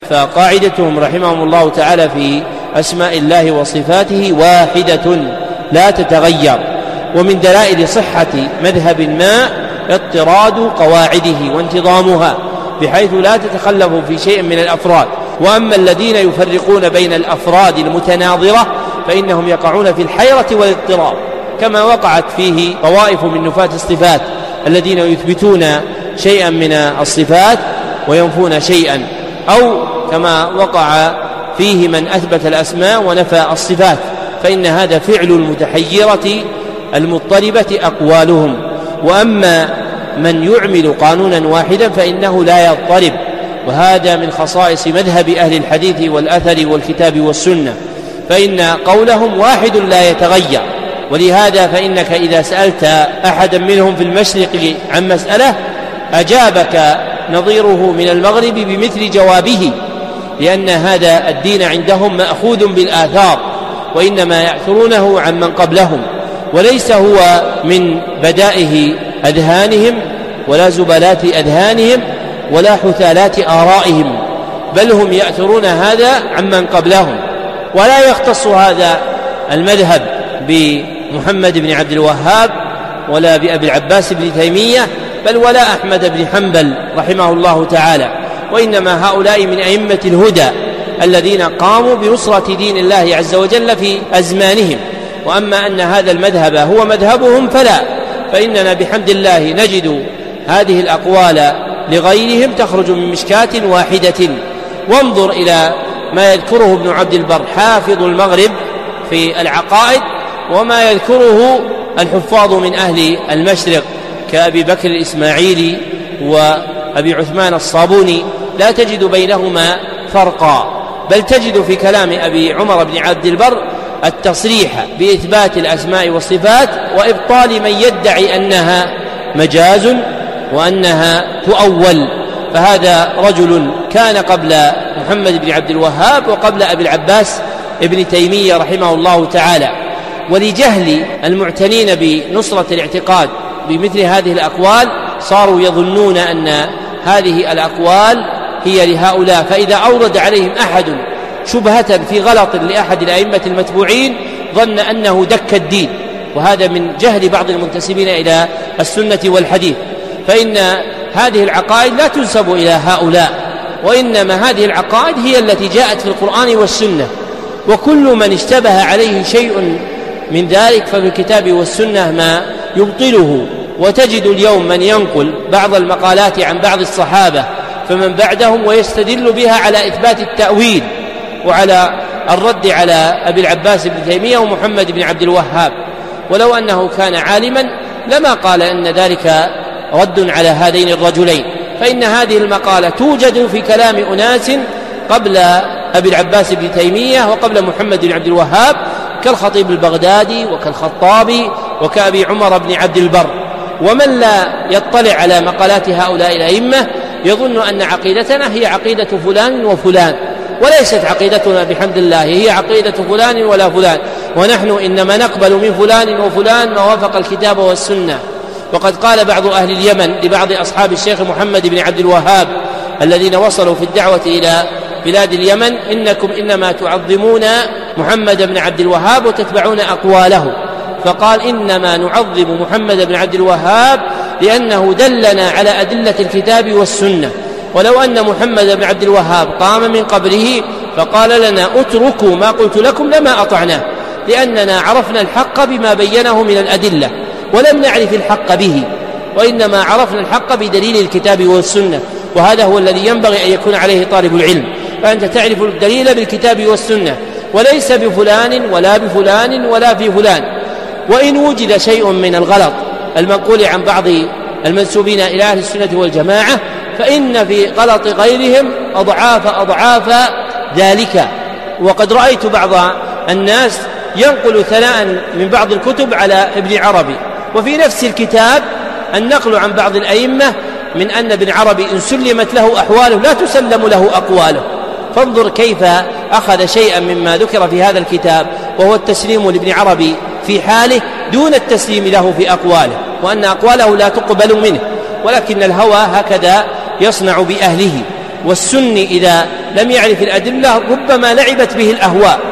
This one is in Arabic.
فقاعدتهم رحمهم الله تعالى في أسماء الله وصفاته واحدة لا تتغير. ومن دلائل صحة مذهب ما اضطراد قواعده وانتظامها بحيث لا تتخلف في شيء من الأفراد. وأما الذين يفرقون بين الأفراد المتناظرة فإنهم يقعون في الحيرة والاضطراب، كما وقعت فيه طوائف من نفاة الصفات الذين يثبتون شيئا من الصفات وينفون شيئا، أو كما وقع فيه من أثبت الأسماء ونفى الصفات، فإن هذا فعل المتحيرة المضطربة أقوالهم. وأما من يعمل قانونا واحدا فإنه لا يضطرب، وهذا من خصائص مذهب أهل الحديث والأثر والكتاب والسنة، فإن قولهم واحد لا يتغير. ولهذا فإنك إذا سألت أحدا منهم في المشرق عن مسألة أجابك نظيره من المغرب بمثل جوابه، لأن هذا الدين عندهم مأخوذ بالآثار، وإنما يأثرونه عن من قبلهم، وليس هو من بدائه أذهانهم ولا زبلات أذهانهم ولا حثالات آرائهم، بل هم يأثرون هذا عن من قبلهم. ولا يختص هذا المذهب بمحمد بن عبد الوهاب ولا بأبي العباس بن تيمية، بل ولا أحمد بن حنبل رحمه الله تعالى، وإنما هؤلاء من أئمة الهدى الذين قاموا بنصرة دين الله عز وجل في أزمانهم. وأما أن هذا المذهب هو مذهبهم فلا، فإننا بحمد الله نجد هذه الأقوال لغيرهم تخرج من مشكاة واحدة. وانظر إلى ما يذكره ابن عبد البر حافظ المغرب في العقائد، وما يذكره الحفاظ من أهل المشرق كأبي بكر الإسماعيلي وأبي عثمان الصابوني، لا تجد بينهما فرقا، بل تجد في كلام أبي عمر بن عبد البر التصريح بإثبات الأسماء والصفات وإبطال من يدعي أنها مجاز وأنها تؤول. فهذا رجل كان قبل محمد بن عبد الوهاب وقبل أبي العباس ابن تيمية رحمه الله تعالى. ولجهل المعتنين بنصرة الاعتقاد بمثل هذه الأقوال صاروا يظنون أن هذه الأقوال هي لهؤلاء، فإذا أورد عليهم أحد شبهة في غلط لأحد الأئمة المتبوعين ظن أنه دك الدين، وهذا من جهل بعض المنتسبين إلى السنة والحديث. فإن هذه العقائد لا تنسب إلى هؤلاء، وإنما هذه العقائد هي التي جاءت في القرآن والسنة، وكل من اشتبه عليه شيء من ذلك ففي الكتاب والسنة ما يبطله. وتجد اليوم من ينقل بعض المقالات عن بعض الصحابة فمن بعدهم ويستدل بها على إثبات التأويل وعلى الرد على أبي العباس بن تيمية ومحمد بن عبد الوهاب، ولو أنه كان عالما لما قال أن ذلك رد على هذين الرجلين. فإن هذه المقالة توجد في كلام أناس قبل أبي العباس بن تيمية وقبل محمد بن عبد الوهاب كالخطيب البغدادي وكالخطابي وكأبي عمر بن عبد البر. ومن لا يطلع على مقالات هؤلاء الأئمة يظن أن عقيدتنا هي عقيدة فلان وفلان، وليست عقيدتنا بحمد الله هي عقيدة فلان ولا فلان، ونحن إنما نقبل من فلان وفلان ما وافق الكتاب والسنة. وقد قال بعض أهل اليمن لبعض أصحاب الشيخ محمد بن عبد الوهاب الذين وصلوا في الدعوة إلى بلاد اليمن: إنكم إنما تعظمون محمد بن عبد الوهاب وتتبعون أقواله. فقال: إنما نعظم محمد بن عبد الوهاب لأنه دلنا على أدلة الكتاب والسنة، ولو أن محمد بن عبد الوهاب قام من قبره فقال لنا اتركوا ما قلت لكم لما أطعناه، لأننا عرفنا الحق بما بينه من الأدلة ولم نعرف الحق به، وإنما عرفنا الحق بدليل الكتاب والسنة، وهذا هو الذي ينبغي أن يكون عليه طالب العلم، فأنت تعرف الدليل بالكتاب والسنة وليس بفلان ولا بفلان ولا في فلان. وإن وجد شيء من الغلط المنقول عن بعض المنسوبين إلى أهل السنة والجماعة فإن في غلط غيرهم أضعاف ذلك. وقد رأيت بعض الناس ينقل ثناء من بعض الكتب على ابن عربي، وفي نفس الكتاب النقل عن بعض الأئمة من أن ابن عربي إن سلمت له أحواله لا تسلم له أقواله. فانظر كيف أخذ شيئا مما ذكر في هذا الكتاب وهو التسليم لابن عربي في حاله دون التسليم له في أقواله، وأن أقواله لا تقبل منه، ولكن الهوى هكذا يصنع بأهله. والسني إذا لم يعرف الأدلة ربما لعبت به الأهواء